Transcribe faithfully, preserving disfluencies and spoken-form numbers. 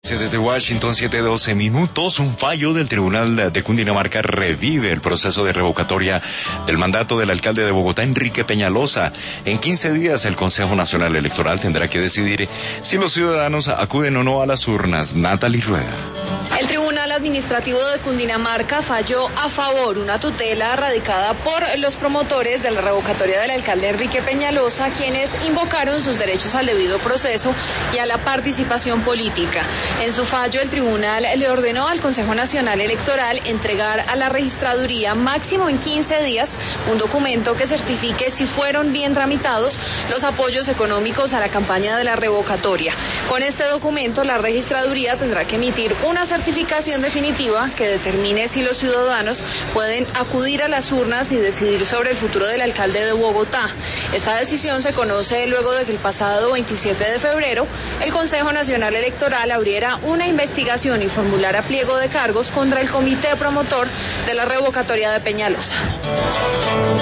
Desde Washington, siete doce minutos, un fallo del Tribunal de Cundinamarca revive el proceso de revocatoria del mandato del alcalde de Bogotá, Enrique Peñalosa. En quince días, el Consejo Nacional Electoral tendrá que decidir si los ciudadanos acuden o no a las urnas. Natalie Rueda. El Tribunal Administrativo de Cundinamarca falló a favor una tutela radicada por los promotores de la revocatoria del alcalde Enrique Peñalosa, quienes invocaron sus derechos al debido proceso y a la participación política. En su fallo, el tribunal le ordenó al Consejo Nacional Electoral entregar a la registraduría máximo en quince días un documento que certifique si fueron bien tramitados los apoyos económicos a la campaña de la revocatoria. Con este documento, la registraduría tendrá que emitir una certificación definitiva que determine si los ciudadanos pueden acudir a las urnas y decidir sobre el futuro del alcalde de Bogotá. Esta decisión se conoce luego de que el pasado veintisiete de febrero el Consejo Nacional Electoral abriera una investigación y formulara pliego de cargos contra el comité promotor de la revocatoria de Peñalosa.